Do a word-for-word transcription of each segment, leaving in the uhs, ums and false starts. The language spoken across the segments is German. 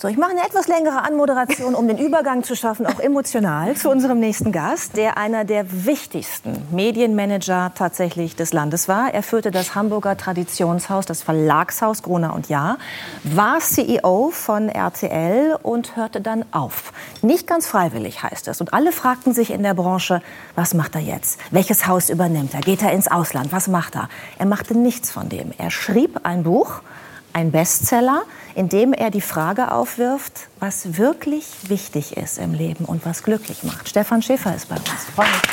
So, ich mache eine etwas längere Anmoderation, um den Übergang zu schaffen, auch emotional, zu unserem nächsten Gast, der einer der wichtigsten Medienmanager tatsächlich des Landes war. Er führte das Hamburger Traditionshaus, das Verlagshaus Gruner und Jahr, war C E O von R T L und hörte dann auf. Nicht ganz freiwillig, heißt es. Und alle fragten sich in der Branche, was macht er jetzt? Welches Haus übernimmt er? Geht er ins Ausland? Was macht er? Er machte nichts von dem. Er schrieb ein Buch, ein Bestseller, in dem er die Frage aufwirft, was wirklich wichtig ist im Leben und was glücklich macht. Stefan Schäfer ist bei uns. Freue mich.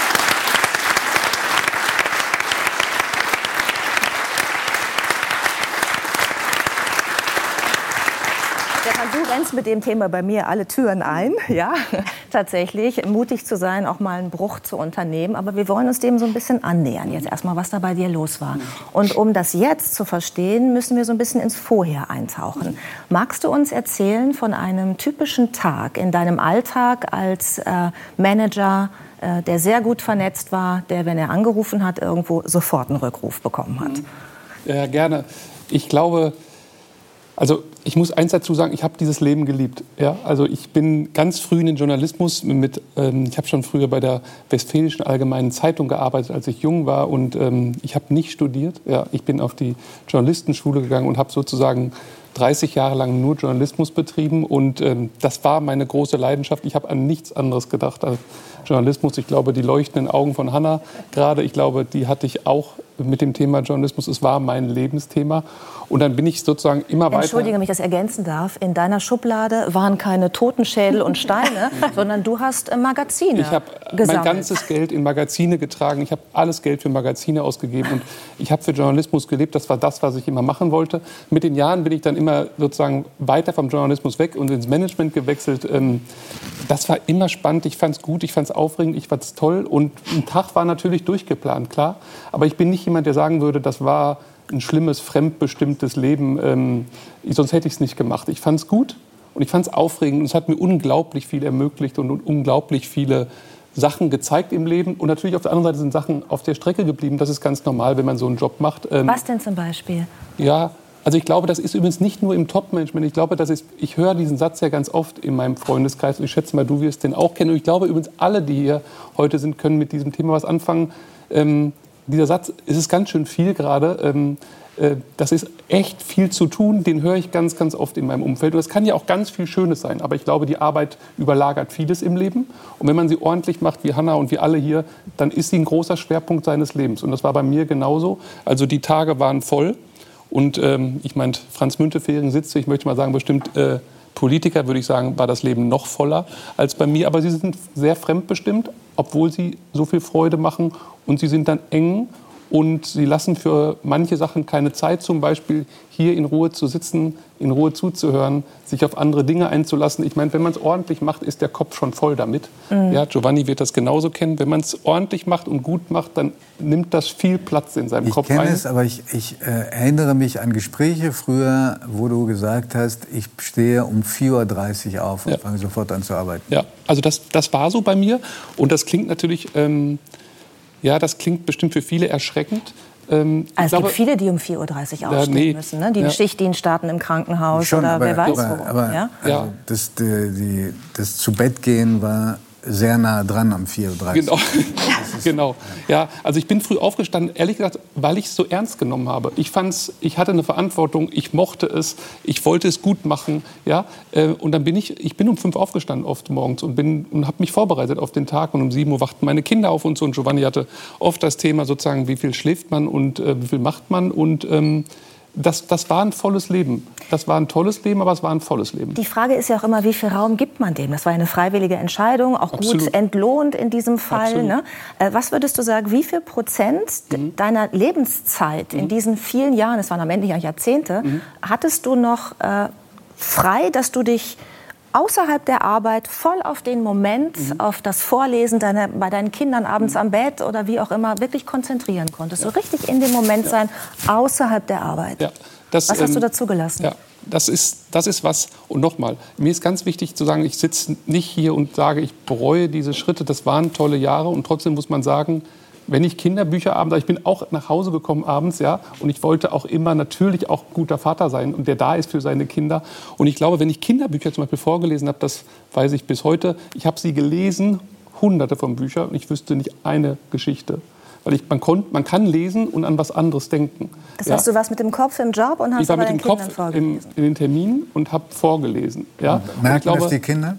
Du rennst mit dem Thema bei mir alle Türen ein, ja, tatsächlich, mutig zu sein, auch mal einen Bruch zu unternehmen. Aber wir wollen uns dem so ein bisschen annähern, jetzt erstmal, was da bei dir los war. Und um das jetzt zu verstehen, müssen wir so ein bisschen ins Vorher eintauchen. Magst du uns erzählen von einem typischen Tag in deinem Alltag als äh, Manager, äh, der sehr gut vernetzt war, der, wenn er angerufen hat, irgendwo sofort einen Rückruf bekommen hat? Ja, gerne. Ich glaube... Also ich muss eins dazu sagen, ich habe dieses Leben geliebt. Ja? Also ich bin ganz früh in den Journalismus mit, ähm, ich habe schon früher bei der Westfälischen Allgemeinen Zeitung gearbeitet, als ich jung war, und ähm, ich habe nicht studiert. Ja? Ich bin auf die Journalistenschule gegangen und habe sozusagen dreißig Jahre lang nur Journalismus betrieben, und ähm, das war meine große Leidenschaft. Ich habe an nichts anderes gedacht als Journalismus. Ich glaube, die leuchtenden Augen von Hannah gerade, ich glaube, die hatte ich auch mit dem Thema Journalismus. Es war mein Lebensthema. Und dann bin ich sozusagen immer weiter... Entschuldige, wenn ich das ergänzen darf. In deiner Schublade waren keine Totenschädel und Steine, sondern du hast Magazine Ich habe mein ganzes Geld in Magazine getragen. Ich habe alles Geld für Magazine ausgegeben. Und ich habe für Journalismus gelebt. Das war das, was ich immer machen wollte. Mit den Jahren bin ich dann immer sozusagen weiter vom Journalismus weg und ins Management gewechselt. Das war immer spannend. Ich fand es gut, ich fand es aufregend, ich fand es toll. Und ein Tag war natürlich durchgeplant, klar. Aber ich bin nicht jemand, der sagen würde, das war ein schlimmes, fremdbestimmtes Leben. Ähm, sonst hätte ich es nicht gemacht. Ich fand es gut und ich fand es aufregend. Und es hat mir unglaublich viel ermöglicht und, und unglaublich viele Sachen gezeigt im Leben. Und natürlich auf der anderen Seite sind Sachen auf der Strecke geblieben. Das ist ganz normal, wenn man so einen Job macht. Ähm, Was denn zum Beispiel? Ja, also ich glaube, das ist übrigens nicht nur im Top-Management. Ich glaube, das ist, ich höre diesen Satz ja ganz oft in meinem Freundeskreis. Und ich schätze mal, du wirst den auch kennen. Und ich glaube übrigens, alle, die hier heute sind, können mit diesem Thema was anfangen. Ähm, Dieser Satz, es ist ganz schön viel gerade, ähm, äh, das ist echt viel zu tun, den höre ich ganz, ganz oft in meinem Umfeld. Und das kann ja auch ganz viel Schönes sein, aber ich glaube, die Arbeit überlagert vieles im Leben. Und wenn man sie ordentlich macht, wie Hannah und wie alle hier, dann ist sie ein großer Schwerpunkt seines Lebens. Und das war bei mir genauso. Also die Tage waren voll. Und ähm, ich meine, Franz Müntefering sitzt, ich möchte mal sagen, bestimmt... Äh, Politiker, würde ich sagen, war das Leben noch voller als bei mir. Aber sie sind sehr fremdbestimmt, obwohl sie so viel Freude machen. Und sie sind dann eng und sie lassen für manche Sachen keine Zeit. Zum Beispiel hier in Ruhe zu sitzen, in Ruhe zuzuhören, sich auf andere Dinge einzulassen. Ich meine, wenn man es ordentlich macht, ist der Kopf schon voll damit. Mhm. Ja, Giovanni wird das genauso kennen. Wenn man es ordentlich macht und gut macht, dann nimmt das viel Platz in seinem ich Kopf ein. Ich kenne es, aber ich, ich äh, erinnere mich an Gespräche früher, wo du gesagt hast, ich stehe um vier Uhr dreißig auf und ja. fange sofort an zu arbeiten. Ja, also das, das war so bei mir. Und das klingt natürlich, ähm, ja, das klingt bestimmt für viele erschreckend. Ähm, also es glaube, gibt viele, die um vier Uhr dreißig aufstehen ja, nee, müssen, ne? Die ja. Schichtdienst starten im Krankenhaus Schon, oder aber, wer weiß aber, wo. Aber, ja? also das, die, die, das Zu-Bett-Gehen war sehr nah dran am vier Uhr dreißig. Genau. genau. Ja, also ich bin früh aufgestanden, ehrlich gesagt, weil ich es so ernst genommen habe. Ich fand's, ich hatte eine Verantwortung, ich mochte es, ich wollte es gut machen, ja. Und dann bin ich, ich bin um fünf aufgestanden oft morgens und bin und habe mich vorbereitet auf den Tag, und um sieben Uhr wachten meine Kinder auf und so. Und Giovanni hatte oft das Thema sozusagen, wie viel schläft man und äh, wie viel macht man, und ähm, Das, das war ein volles Leben. Das war ein tolles Leben, aber es war ein volles Leben. Die Frage ist ja auch immer, wie viel Raum gibt man dem? Das war eine freiwillige Entscheidung, auch Absolut. gut entlohnt in diesem Fall. Ne? Was würdest du sagen, wie viel Prozent mhm. deiner Lebenszeit mhm. in diesen vielen Jahren, es waren am Ende ja Jahrzehnte, mhm. hattest du noch äh, frei, dass du dich außerhalb der Arbeit voll auf den Moment, mhm. auf das Vorlesen deiner, bei deinen Kindern abends mhm. am Bett oder wie auch immer, wirklich konzentrieren konntest? Ja. So richtig in dem Moment ja. sein, außerhalb der Arbeit. Ja. Das, was hast ähm, du dazu gelassen? Ja. Das ist, das ist was, und nochmal, mir ist ganz wichtig zu sagen, ich sitze nicht hier und sage, ich bereue diese Schritte, das waren tolle Jahre, und trotzdem muss man sagen, wenn ich Kinderbücher abends, ich bin auch nach Hause gekommen abends, ja, und ich wollte auch immer natürlich auch guter Vater sein und der da ist für seine Kinder. Und ich glaube, wenn ich Kinderbücher zum Beispiel vorgelesen habe, das weiß ich bis heute, ich habe sie gelesen, hunderte von Büchern, und ich wüsste nicht eine Geschichte. Weil ich, man, konnt, man kann lesen und an was anderes denken. Das ja. heißt, du warst mit dem Kopf im Job und hast ich war aber mit deinen dem Kindern Kopf vorgelesen? im, in den Terminen und habe vorgelesen. Ja. Merken ich glaube, das die Kinder?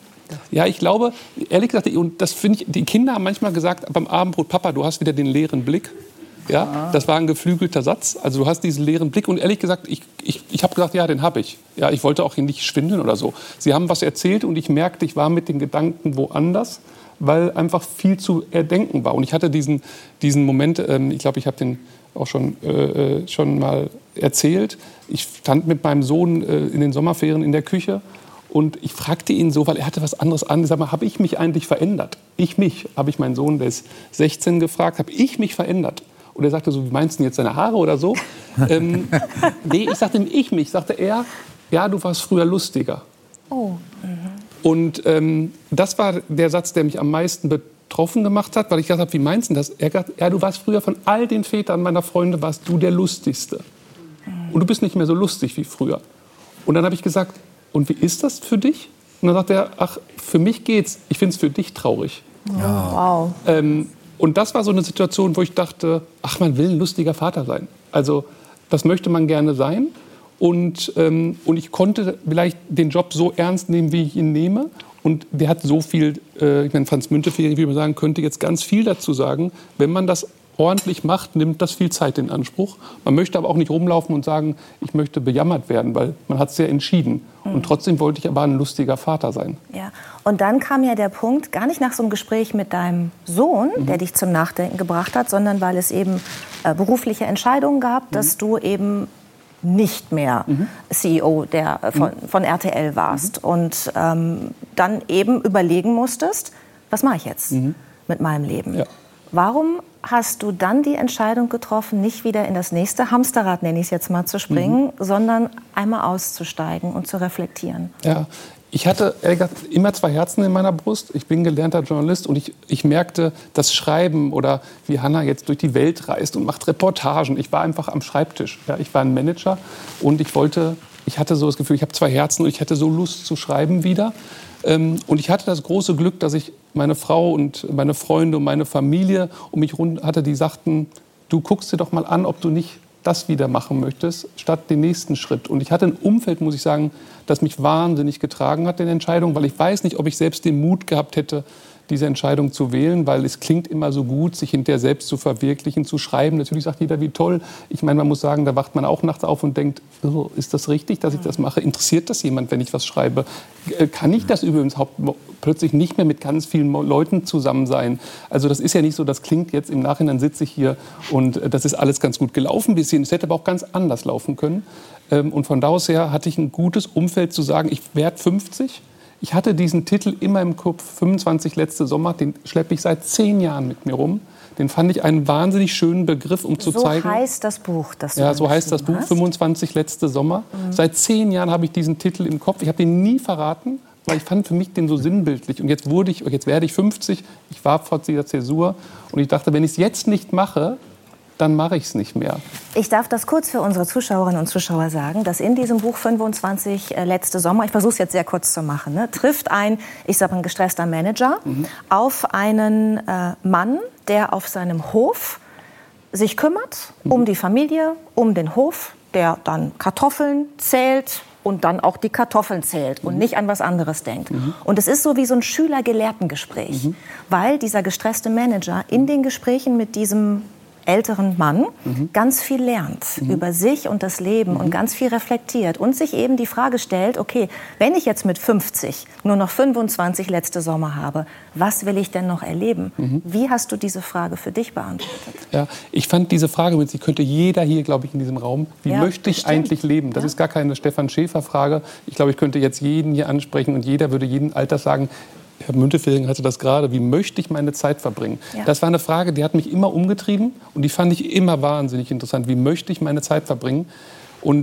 Ja, ich glaube, ehrlich gesagt, und das finde ich, die Kinder haben manchmal gesagt beim Abendbrot, Papa, du hast wieder den leeren Blick. Ja, das war ein geflügelter Satz. Also du hast diesen leeren Blick. Und ehrlich gesagt, ich, ich, ich habe gesagt, ja, den habe ich. Ja, ich wollte auch nicht schwindeln oder so. Sie haben was erzählt und ich merkte, ich war mit den Gedanken woanders, weil einfach viel zu erdenken war. Und ich hatte diesen, diesen Moment, ähm, ich glaube, ich habe den auch schon, äh, schon mal erzählt. Ich stand mit meinem Sohn äh, in den Sommerferien in der Küche. Und ich fragte ihn so, weil er hatte was anderes an. Sag mal, habe ich mich eigentlich verändert? Ich mich, habe ich meinen Sohn, der ist sechzehn, gefragt, habe ich mich verändert? Und er sagte so, wie meinst du denn jetzt deine Haare oder so? ähm, nee, ich sagte ihm, ich mich. Sagte er, ja, du warst früher lustiger. Oh. Mhm. Und ähm, das war der Satz, der mich am meisten betroffen gemacht hat, weil ich gesagt habe, wie meinst du das? Er gesagt, ja, du warst früher von all den Vätern meiner Freunde, warst du der Lustigste. Mhm. Und du bist nicht mehr so lustig wie früher. Und dann habe ich gesagt, und wie ist das für dich? Und dann sagt er, ach, für mich geht's. Ich finde es für dich traurig. Ja. Wow. Ähm, und das war so eine Situation, wo ich dachte, ach, man will ein lustiger Vater sein. Also das möchte man gerne sein. Und, ähm, und ich konnte vielleicht den Job so ernst nehmen, wie ich ihn nehme. Und der hat so viel, äh, ich meine, Franz Müntefering, wie man sagen könnte, jetzt ganz viel dazu sagen. Wenn man das ordentlich macht, nimmt das viel Zeit in Anspruch. Man möchte aber auch nicht rumlaufen und sagen, ich möchte bejammert werden, weil man hat es ja entschieden. Mhm. Und trotzdem wollte ich aber ein lustiger Vater sein. Ja. Und dann kam ja der Punkt, gar nicht nach so einem Gespräch mit deinem Sohn, mhm. der dich zum Nachdenken gebracht hat, sondern weil es eben äh, berufliche Entscheidungen gab, mhm. dass du eben nicht mehr mhm. C E O der, äh, von, von R T L warst. Mhm. Und ähm, dann eben überlegen musstest, was mache ich jetzt mhm. mit meinem Leben? Ja. Warum hast du dann die Entscheidung getroffen, nicht wieder in das nächste Hamsterrad, nenne ich es jetzt mal, zu springen, mhm. sondern einmal auszusteigen und zu reflektieren? Ja, ich hatte immer zwei Herzen in meiner Brust. Ich bin gelernter Journalist und ich, ich merkte, das Schreiben oder wie Hannah jetzt durch die Welt reist und macht Reportagen. Ich war einfach am Schreibtisch. Ja, ich war ein Manager und ich wollte, ich hatte so das Gefühl, ich habe zwei Herzen und ich hätte so Lust zu schreiben wieder. Und ich hatte das große Glück, dass ich meine Frau und meine Freunde und meine Familie um mich herum hatte, die sagten, du guckst dir doch mal an, ob du nicht das wieder machen möchtest, statt den nächsten Schritt. Und ich hatte ein Umfeld, muss ich sagen, das mich wahnsinnig getragen hat in der Entscheidung, weil ich weiß nicht, ob ich selbst den Mut gehabt hätte, diese Entscheidung zu wählen, weil es klingt immer so gut, sich hinterher selbst zu verwirklichen, zu schreiben. Natürlich sagt jeder, wie toll. Ich meine, man muss sagen, da wacht man auch nachts auf und denkt, oh, ist das richtig, dass ich das mache? Interessiert das jemand, wenn ich was schreibe? Kann ich das übrigens plötzlich nicht mehr mit ganz vielen Leuten zusammen sein? Also das ist ja nicht so, das klingt jetzt im Nachhinein, sitze ich hier und das ist alles ganz gut gelaufen bis hierhin. Es hätte aber auch ganz anders laufen können. Und von da aus her hatte ich ein gutes Umfeld zu sagen, ich werde fünfzig. Ich hatte diesen Titel immer im Kopf, fünfundzwanzig letzte Sommer, den schleppe ich seit zehn Jahren mit mir rum. Den fand ich einen wahnsinnig schönen Begriff, um zu so zeigen. So heißt das Buch, das du Ja, so heißt das Buch, hast. fünfundzwanzig letzte Sommer. Mhm. Seit zehn Jahren habe ich diesen Titel im Kopf. Ich habe den nie verraten, weil ich fand für mich den so sinnbildlich. Und jetzt, wurde ich, jetzt werde ich fünfzig, ich war vor dieser Zäsur und ich dachte, wenn ich es jetzt nicht mache, dann mache ich es nicht mehr. Ich darf das kurz für unsere Zuschauerinnen und Zuschauer sagen, dass in diesem Buch fünfundzwanzig äh, letzte Sommer, ich versuche es jetzt sehr kurz zu machen, ne, trifft ein, ich sage ein gestresster Manager mhm. auf einen äh, Mann, der auf seinem Hof sich kümmert mhm. um die Familie, um den Hof, der dann Kartoffeln zählt und dann auch die Kartoffeln zählt und mhm. nicht an was anderes denkt. Mhm. Und es ist so wie so ein Schüler-Gelehrten-Gespräch, mhm. weil dieser gestresste Manager in den Gesprächen mit diesem älteren Mann mhm. ganz viel lernt mhm. über sich und das Leben mhm. und ganz viel reflektiert und sich eben die Frage stellt, okay, wenn ich jetzt mit fünfzig nur noch fünfundzwanzig letzte Sommer habe, was will ich denn noch erleben? Mhm. Wie hast du diese Frage für dich beantwortet? Ja, ich fand diese Frage, die könnte jeder hier, glaube ich, in diesem Raum, wie ja, möchte ich bestimmt. eigentlich leben? Das ja. ist gar keine Stefan Schäfer-Frage. Ich glaube, ich könnte jetzt jeden hier ansprechen und jeder würde jeden Alters sagen, Herr Müntefering hatte das gerade, wie möchte ich meine Zeit verbringen? Ja. Das war eine Frage, die hat mich immer umgetrieben und die fand ich immer wahnsinnig interessant. Wie möchte ich meine Zeit verbringen? Und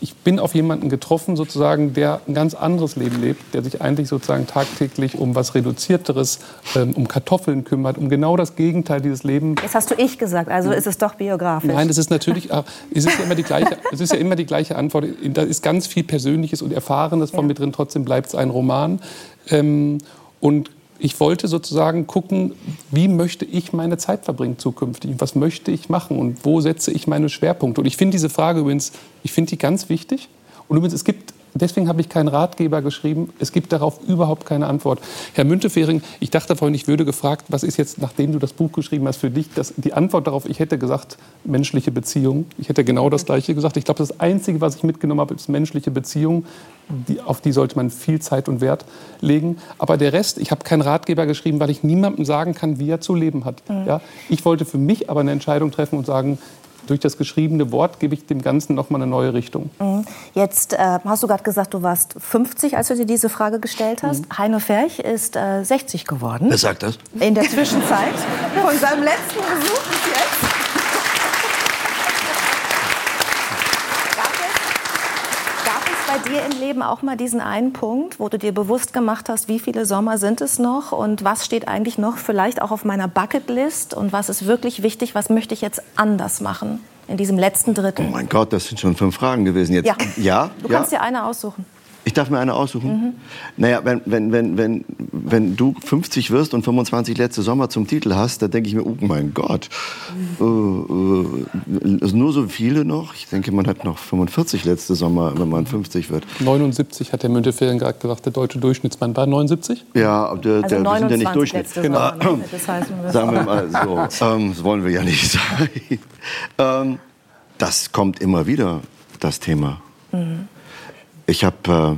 ich bin auf jemanden getroffen, sozusagen, der ein ganz anderes Leben lebt, der sich eigentlich sozusagen tagtäglich um was Reduzierteres, ähm, um Kartoffeln kümmert, um genau das Gegenteil dieses Lebens. Jetzt hast du ich gesagt, also ist es doch biografisch. Nein, das ist natürlich, es ist ja immer die gleiche, es ist ja immer die gleiche Antwort. Da ist ganz viel Persönliches und Erfahrenes von ja. mir drin, trotzdem bleibt es ein Roman. Ähm, und ich wollte sozusagen gucken, wie möchte ich meine Zeit verbringen zukünftig? Was möchte ich machen und wo setze ich meine Schwerpunkte? Und ich finde diese Frage übrigens, ich finde die ganz wichtig. Und übrigens, es gibt, deswegen habe ich keinen Ratgeber geschrieben, es gibt darauf überhaupt keine Antwort. Herr Müntefering, ich dachte vorhin, ich würde gefragt, was ist jetzt, nachdem du das Buch geschrieben hast, für dich das, die Antwort darauf? Ich hätte gesagt, menschliche Beziehungen. Ich hätte genau das Gleiche gesagt. Ich glaube, das Einzige, was ich mitgenommen habe, ist menschliche Beziehungen. Die, auf die sollte man viel Zeit und Wert legen. Aber der Rest, ich habe keinen Ratgeber geschrieben, weil ich niemandem sagen kann, wie er zu leben hat. Mhm. Ja? Ich wollte für mich aber eine Entscheidung treffen und sagen, durch das geschriebene Wort gebe ich dem Ganzen noch mal eine neue Richtung. Mhm. Jetzt äh, hast du gerade gesagt, du warst fünfzig, als du dir diese Frage gestellt hast. Mhm. Heino Ferch ist äh, sechzig geworden. Wer sagt das? In der Zwischenzeit, von seinem letzten Besuch bis jetzt. Bei dir im Leben auch mal diesen einen Punkt, wo du dir bewusst gemacht hast, wie viele Sommer sind es noch und was steht eigentlich noch vielleicht auch auf meiner Bucketlist und was ist wirklich wichtig, was möchte ich jetzt anders machen in diesem letzten Drittel? Oh mein Gott, das sind schon fünf Fragen gewesen jetzt. Ja, ja? Du ja? kannst dir eine aussuchen. Ich darf mir eine aussuchen? Mhm. Naja, wenn, wenn, wenn, wenn, wenn du fünfzig wirst und fünfundzwanzig letzte Sommer zum Titel hast, dann denke ich mir, oh mein Gott, mhm. äh, äh, nur so viele noch? Ich denke, man hat noch fünfundvierzig letzte Sommer, wenn man fünfzig wird. neunundsiebzig hat der Müntefering gerade gesagt, der deutsche Durchschnittsmann war neunundsiebzig? Ja, der, also der, wir sind ja nicht Durchschnitt. Genau. Das heißt, sagen wir mal so, ähm, das wollen wir ja nicht sagen. ähm, das kommt immer wieder, das Thema. Mhm. Ich habe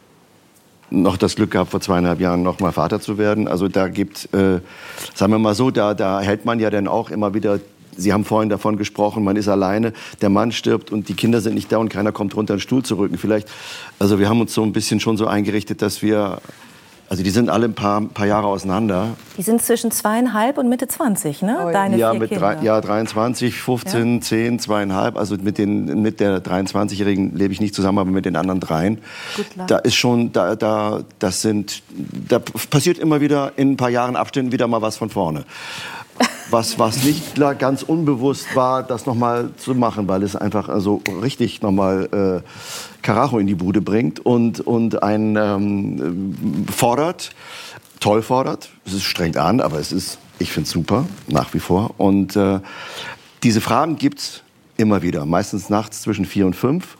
äh, noch das Glück gehabt, vor zweieinhalb Jahren noch mal Vater zu werden. Also da gibt, äh, sagen wir mal so, da, da hält man ja dann auch immer wieder, Sie haben vorhin davon gesprochen, man ist alleine, der Mann stirbt und die Kinder sind nicht da und keiner kommt runter, einen Stuhl zu rücken. Vielleicht, also wir haben uns so ein bisschen schon so eingerichtet, dass wir, also die sind alle ein paar, paar Jahre auseinander. Die sind zwischen zweieinhalb und Mitte zwanzig, ne? Oh, Deine ja, vier mit Kinder. Drei, ja, dreiundzwanzig, fünfzehn, ja. zehn, zweieinhalb. Also mit, den, mit der dreiundzwanzigjährigen lebe ich nicht zusammen, aber mit den anderen dreien. Da ist schon, da, da, das sind, da passiert immer wieder in ein paar Jahren Abständen wieder mal was von vorne. Was, was nicht ganz unbewusst war, das nochmal zu machen, weil es einfach also richtig nochmal äh, Karacho in die Bude bringt und, und einen ähm, fordert, toll fordert. Es strengt an, aber es ist, ich finde es super, nach wie vor. Und äh, diese Fragen gibt es immer wieder, meistens nachts zwischen vier und fünf.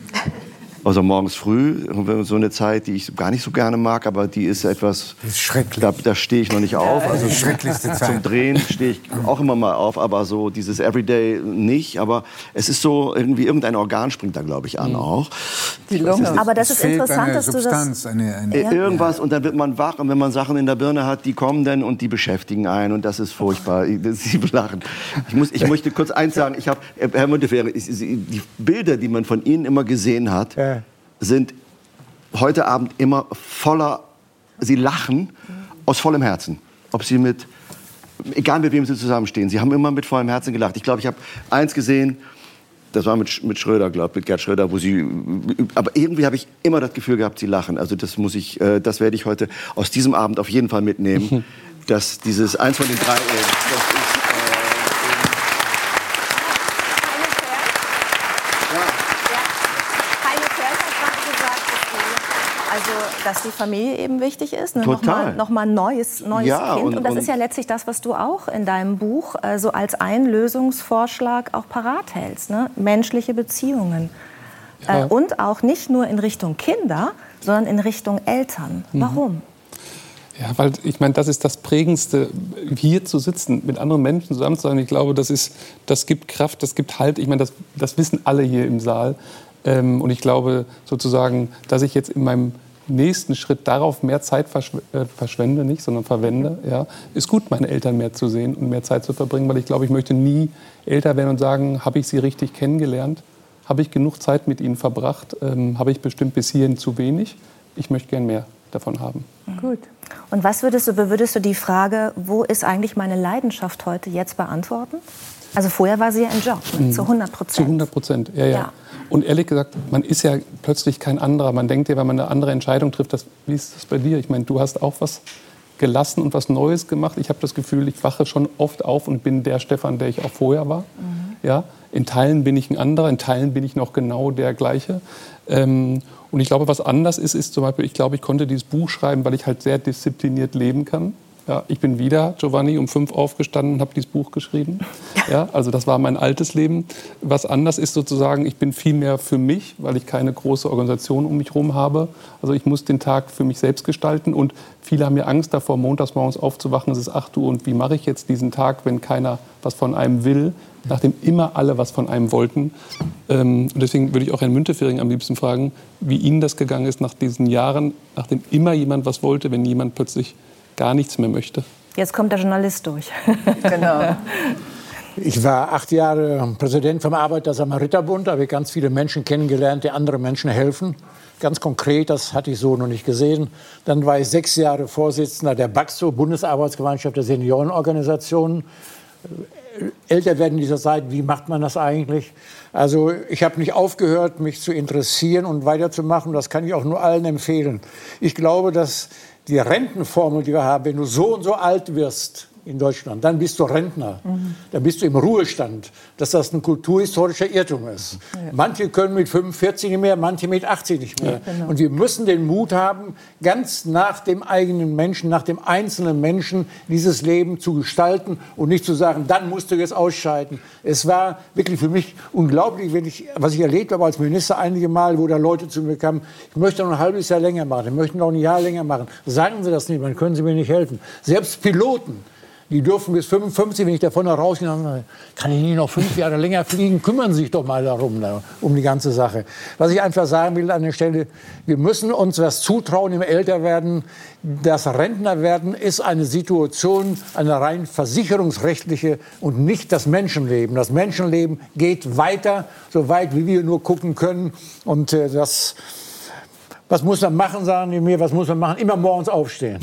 Also morgens früh, so eine Zeit, die ich gar nicht so gerne mag, aber die ist etwas... Das ist schrecklich. Da, da stehe ich noch nicht auf. Also die schrecklichste Zeit. Zum Drehen stehe ich auch immer mal auf, aber so dieses Everyday nicht. Aber es ist so, irgendwie irgendein Organ springt da, glaube ich, an auch. Die Lunge. Aber das ist interessant, dass du das... Eine, eine, Irgendwas, und dann wird man wach, und wenn man Sachen in der Birne hat, die kommen dann und die beschäftigen einen, und das ist furchtbar. Sie lachen. Ich, muss, ich möchte kurz eins sagen, ich habe, Herr Müntefering, die Bilder, die man von Ihnen immer gesehen hat, ja. sind heute Abend immer voller, Sie lachen aus vollem Herzen. Ob Sie mit, egal mit wem Sie zusammenstehen, Sie haben immer mit vollem Herzen gelacht. Ich glaube, ich habe eins gesehen, das war mit, mit Schröder, glaube ich, mit Gerd Schröder, wo Sie, aber irgendwie habe ich immer das Gefühl gehabt, Sie lachen. Also das muss ich, das werde ich heute aus diesem Abend auf jeden Fall mitnehmen, dass dieses eins von den drei, das ist, dass die Familie eben wichtig ist, ne? Total. Noch mal ein neues, neues ja, Kind. Und, und das und ist ja letztlich das, was du auch in deinem Buch äh, so als einen Lösungsvorschlag auch parat hältst. Ne? Menschliche Beziehungen. Ja. Äh, und auch nicht nur in Richtung Kinder, sondern in Richtung Eltern. Mhm. Warum? Ja, weil ich meine, das ist das Prägendste, hier zu sitzen, mit anderen Menschen zusammen zu sein. Ich glaube, das, ist, das gibt Kraft, das gibt Halt. Ich meine, das, das wissen alle hier im Saal. Ähm, und ich glaube sozusagen, dass ich jetzt in meinem nächsten Schritt darauf mehr Zeit verschw- äh, verschwende, nicht, sondern verwende, ja, ist gut, meine Eltern mehr zu sehen und mehr Zeit zu verbringen, weil ich glaube, ich möchte nie älter werden und sagen, habe ich sie richtig kennengelernt, habe ich genug Zeit mit ihnen verbracht, ähm, habe ich bestimmt bis hierhin zu wenig, ich möchte gern mehr davon haben. Gut. Und was würdest du, würdest du die Frage, wo ist eigentlich meine Leidenschaft heute, jetzt beantworten? Also vorher war sie ja im Job, ne? Zu hundert Prozent. Zu hundert Prozent, ja, ja. ja. Und ehrlich gesagt, man ist ja plötzlich kein anderer. Man denkt ja, wenn man eine andere Entscheidung trifft, das, wie ist das bei dir? Ich meine, du hast auch was gelassen und was Neues gemacht. Ich habe das Gefühl, ich wache schon oft auf und bin der Stefan, der ich auch vorher war. Mhm. Ja, in Teilen bin ich ein anderer, in Teilen bin ich noch genau der gleiche. Ähm, und ich glaube, was anders ist, ist zum Beispiel, ich glaube, ich konnte dieses Buch schreiben, weil ich halt sehr diszipliniert leben kann. Ja, ich bin wieder, Giovanni, um fünf aufgestanden und habe dieses Buch geschrieben. Ja, also das war mein altes Leben. Was anders ist sozusagen, ich bin viel mehr für mich, weil ich keine große Organisation um mich herum habe. Also ich muss den Tag für mich selbst gestalten. Und viele haben ja Angst davor, montags morgens aufzuwachen, es ist acht Uhr. Und wie mache ich jetzt diesen Tag, wenn keiner was von einem will, nachdem immer alle was von einem wollten. Ähm, und deswegen würde ich auch Herrn Müntefering am liebsten fragen, wie Ihnen das gegangen ist nach diesen Jahren, nachdem immer jemand was wollte, wenn jemand plötzlich gar nichts mehr möchte. Jetzt kommt der Journalist durch. Genau. Ich war acht Jahre Präsident vom Arbeiter-Samariter-Bund, da habe ich ganz viele Menschen kennengelernt, die anderen Menschen helfen. Ganz konkret, das hatte ich so noch nicht gesehen. Dann war ich sechs Jahre Vorsitzender der BAXO, Bundesarbeitsgemeinschaft der Seniorenorganisationen. Älter werden in dieser Zeit, wie macht man das eigentlich? Also ich habe nicht aufgehört, mich zu interessieren und weiterzumachen. Das kann ich auch nur allen empfehlen. Ich glaube, dass die Rentenformel, die wir haben, wenn du so und so alt wirst in Deutschland, dann bist du Rentner, mhm. dann bist du im Ruhestand, dass das ein kulturhistorischer Irrtum ist. Ja. Manche können mit fünfundvierzig nicht mehr, manche mit achtzig nicht mehr. Ja, genau. Und wir müssen den Mut haben, ganz nach dem eigenen Menschen, nach dem einzelnen Menschen dieses Leben zu gestalten und nicht zu sagen, dann musst du jetzt ausscheiden. Es war wirklich für mich unglaublich, wenn ich, was ich erlebt habe als Minister einige Mal, wo da Leute zu mir kamen, ich möchte noch ein halbes Jahr länger machen, ich möchte noch ein Jahr länger machen. Sagen Sie das nicht, dann können Sie mir nicht helfen. Selbst Piloten, die dürfen bis fünfundfünfzig, wenn ich davon rausgehe, kann ich nicht noch fünf Jahre länger fliegen? Kümmern Sie sich doch mal darum, um die ganze Sache. Was ich einfach sagen will an der Stelle, wir müssen uns was zutrauen im Älterwerden. Das Rentnerwerden ist eine Situation, eine rein versicherungsrechtliche und nicht das Menschenleben. Das Menschenleben geht weiter, so weit wie wir nur gucken können. Und äh, das, was muss man machen, sagen die mir, was muss man machen? Immer morgens aufstehen.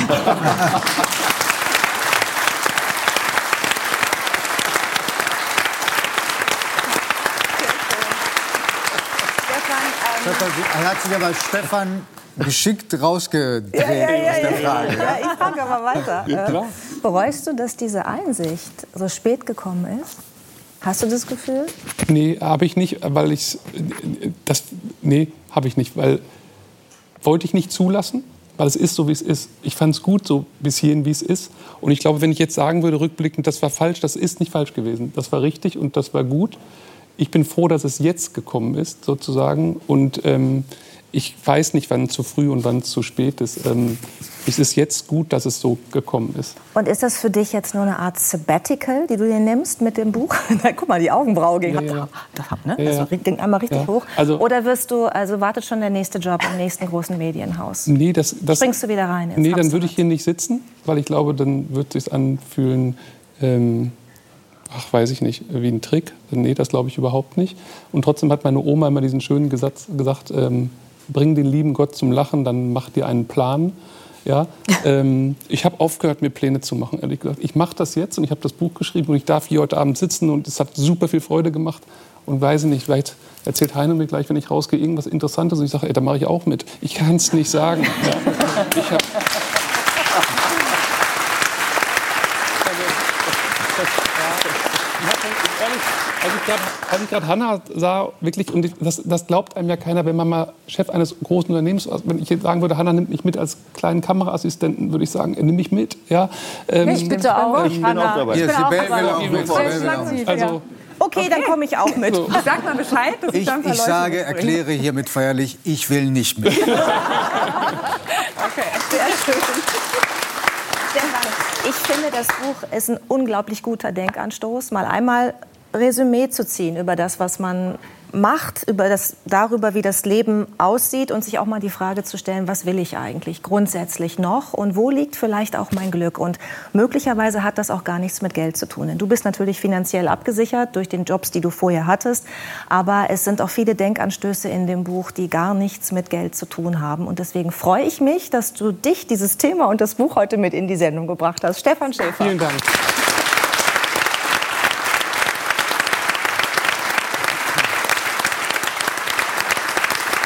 Er hat sich aber Stefan geschickt rausgedreht ja, ja, ja, aus der ja, Frage. Ja, ich frage aber weiter. Ja, klar. Bereust du, dass diese Einsicht so spät gekommen ist? Hast du das Gefühl? Nee, habe ich nicht, weil ich das nee, habe ich nicht, weil wollte ich nicht zulassen, weil es ist so, wie es ist. Ich fand es gut, so bis hierhin, wie es ist. Und ich glaube, wenn ich jetzt sagen würde, rückblickend, das war falsch, das ist nicht falsch gewesen. Das war richtig und das war gut. Ich bin froh, dass es jetzt gekommen ist, sozusagen. Und ähm, ich weiß nicht, wann es zu früh und wann es zu spät ist. Ähm, es ist jetzt gut, dass es so gekommen ist. Und ist das für dich jetzt nur eine Art Sabbatical, die du dir nimmst mit dem Buch? Na, guck mal, die Augenbraue ging ja, ja. das, ne? ja, ja. Das ging einmal richtig ja. hoch. Also, Oder wirst du, also wartet schon der nächste Job im nächsten großen Medienhaus? Nee, das, das, Springst du wieder rein? Nee, dann würde ich hier nicht sitzen, weil ich glaube, dann wird es sich anfühlen, ähm, ach, weiß ich nicht, wie ein Trick. Nee, das glaube ich überhaupt nicht. Und trotzdem hat meine Oma immer diesen schönen Gesatz gesagt, ähm, bring den lieben Gott zum Lachen, dann mach dir einen Plan. Ja, ähm, ich habe aufgehört, mir Pläne zu machen, ehrlich gesagt. Ich mache das jetzt und ich habe das Buch geschrieben und ich darf hier heute Abend sitzen und es hat super viel Freude gemacht. Und weiß ich nicht, vielleicht erzählt Heino mir gleich, wenn ich rausgehe, irgendwas Interessantes und ich sage, ey, da mache ich auch mit. Ich kann es nicht sagen. Ja. Ich hab, Also ich glaube, als ich gerade Hannah sah, wirklich, und das, das glaubt einem ja keiner, wenn man mal Chef eines großen Unternehmens, wenn ich jetzt sagen würde, Hannah nimmt mich mit als kleinen Kameraassistenten, würde ich sagen, nimm mich mit. Ja, ähm, mich bitte auch, ich bin auch dabei. Hier, Ich bin Sibel auch will auch dabei. mit. Sibel will auch mit. also, Okay, dann komme ich auch mit. So. Sag mal Bescheid. Dass Ich, ich, dann ich sage, mitbringe. erkläre hiermit feierlich, ich will nicht mit. Okay, sehr schön. Stefan, ich finde, das Buch ist ein unglaublich guter Denkanstoß. Mal einmal Resümee zu ziehen über das, was man macht, über das, darüber, wie das Leben aussieht und sich auch mal die Frage zu stellen, was will ich eigentlich grundsätzlich noch und wo liegt vielleicht auch mein Glück? Und möglicherweise hat das auch gar nichts mit Geld zu tun. Denn du bist natürlich finanziell abgesichert durch den Jobs, die du vorher hattest, aber es sind auch viele Denkanstöße in dem Buch, die gar nichts mit Geld zu tun haben. Und deswegen freue ich mich, dass du dich, dieses Thema und das Buch heute mit in die Sendung gebracht hast. Stefan Schäfer. Vielen Dank.